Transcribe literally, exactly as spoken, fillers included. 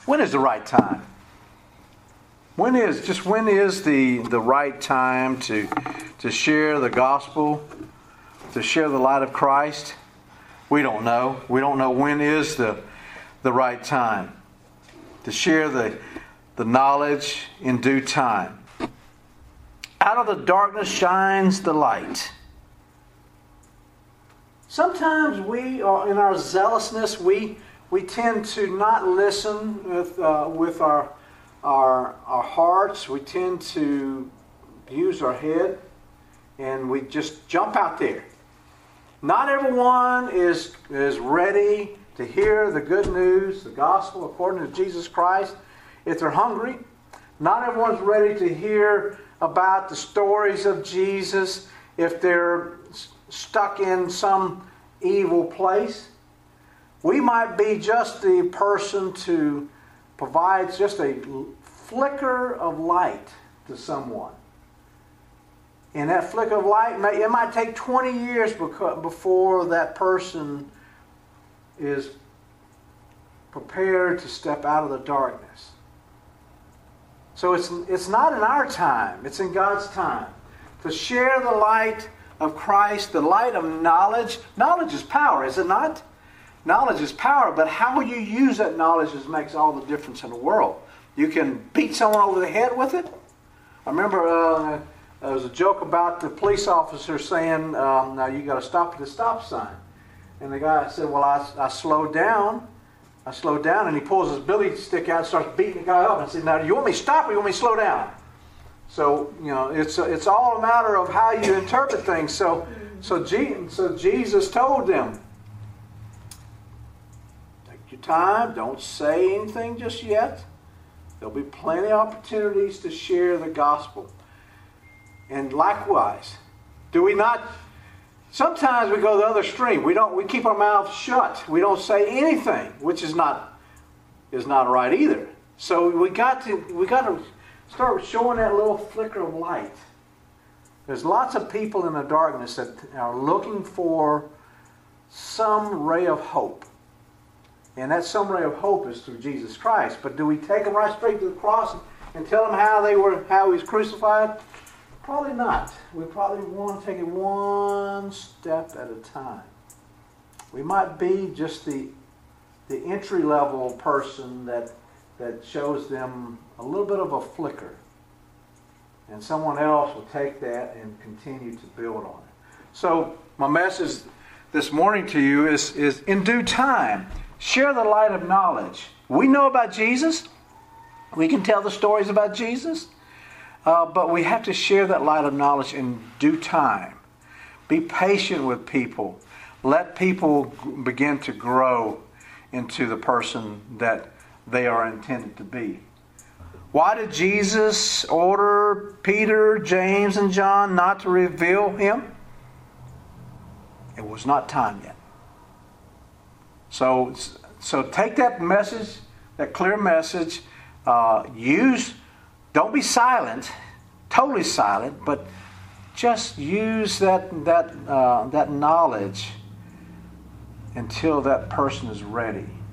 When is the right time? When is just when is the, the right time to to share the gospel, to share the light of Christ? We don't know. We don't know when is the the right time to share the the knowledge in due time. Out of the darkness shines the light. Sometimes we are, in our zealousness, we we tend to not listen with uh, with our our our hearts. We tend to use our head, and we just jump out there. Not everyone is is ready to hear the good news, the gospel according to Jesus Christ. If they're hungry, not everyone's ready to hear about the stories of Jesus if they're stuck in some evil place. We might be just the person to provide just a flicker of light to someone. And that flicker of light, may, it might take twenty years before that person is prepared to step out of the darkness. So it's, it's not in our time, it's in God's time. To share the light of Christ, the light of knowledge. Knowledge is power, is it not? Knowledge is power, but how you use that knowledge is, makes all the difference in the world. You can beat someone over the head with it. I remember uh, there was a joke about the police officer saying, um, now you got to stop at the stop sign. And the guy said, well, I, I slowed down. I slowed down, and he pulls his billy stick out and starts beating the guy up and said, now, do you want me to stop or you want me to slow down? So, you know, it's it's all a matter of how you interpret things. So, so, G, so Jesus told them, take your time, don't say anything just yet. There'll be plenty of opportunities to share the gospel. And likewise, do we not... Sometimes we go the other extreme. We don't. We keep our mouths shut. We don't say anything, which is not is not right either. So we got to we got to start showing that little flicker of light. There's lots of people in the darkness that are looking for some ray of hope, and that some ray of hope is through Jesus Christ. But do we take them right straight to the cross and tell them how they were how He was crucified? Probably not. We probably want to take it one step at a time. We might be just the the entry level person that that shows them a little bit of a flicker, and someone else will take that and continue to build on it. So my message this morning to you is is in due time, share the light of knowledge. We know about Jesus. We can tell the stories about Jesus. Uh, but we have to share that light of knowledge in due time. Be patient with people. Let people begin to grow into the person that they are intended to be. Why did Jesus order Peter, James, and John not to reveal Him? It was not time yet. So, so take that message, that clear message, uh, use... Don't be silent, totally silent, but just use that that uh, that knowledge until that person is ready.